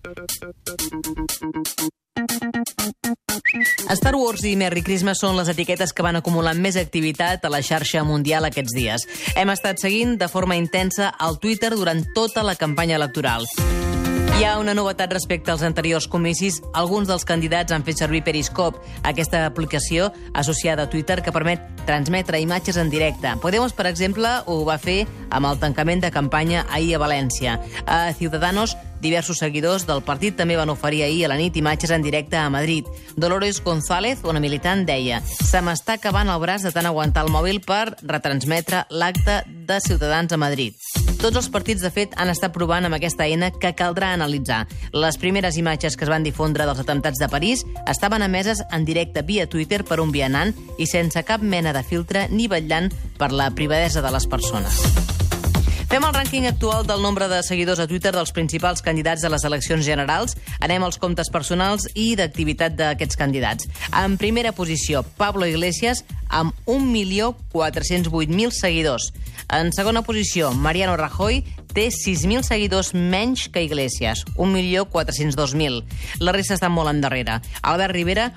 Star Wars i Merry Christmas són les etiquetes que van acumulant més activitat a la xarxa mundial aquests dies. Hem estat seguint de forma intensa el Twitter durant tota la campanya electoral. Hi ha una novetat respecte als anteriors comicis. Alguns dels candidats han fet servir Periscope, aquesta aplicació associada a Twitter que permet transmetre imatges en directe. Podemos, per exemple, ho va fer amb el tancament de campanya ahir a València. A Ciudadanos, diversos seguidors del partit també van oferir ahir a la nit imatges en directe a Madrid. Dolores González, una militant, deia: «Se m'està acabant el braç de tant aguantar el mòbil per retransmetre l'acte de Ciutadans a Madrid». Tots els partits, de fet, han estat provant amb aquesta eina que caldrà analitzar. Les primeres imatges que es van difondre dels atemptats de París estaven emeses en directe via Twitter per un vianant i sense cap mena de filtre ni vetllant per la privadesa de les persones. Fem el rànquing actual del nombre de seguidors a Twitter dels principals candidats a les eleccions generals. Anem als comptes personals i d'activitat d'aquests candidats. En primera posició, Pablo Iglesias, amb 1.408.000 seguidors. En segona posició, Mariano Rajoy, té 6.000 seguidors menys que Iglesias, 1.402.000. La resta estan molt endarrere. Albert Rivera,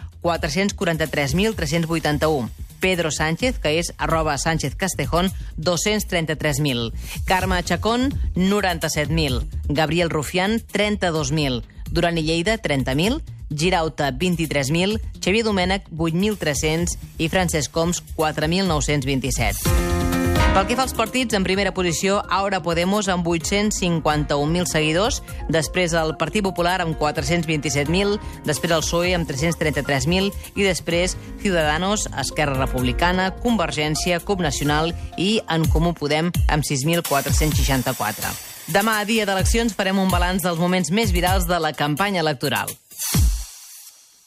443.381. Pedro Sánchez, que és @SánchezCastejón, 233.000. Carme Chacón, 97.000. Gabriel Rufián, 32.000. Duran i Lleida, 30.000. Girauta, 23.000. Xavier Domènech, 8.300. I Francesc Homs, 4.927. Pel que fa als partits, en primera posició, Ahora Podemos amb 851.000 seguidors, després el Partit Popular amb 427.000, després el PSOE amb 333.000 i després Ciudadanos, Esquerra Republicana, Convergència, CUP Nacional i En Comú Podem amb 6.464. Demà, dia d'eleccions, farem un balanç dels moments més virals de la campanya electoral.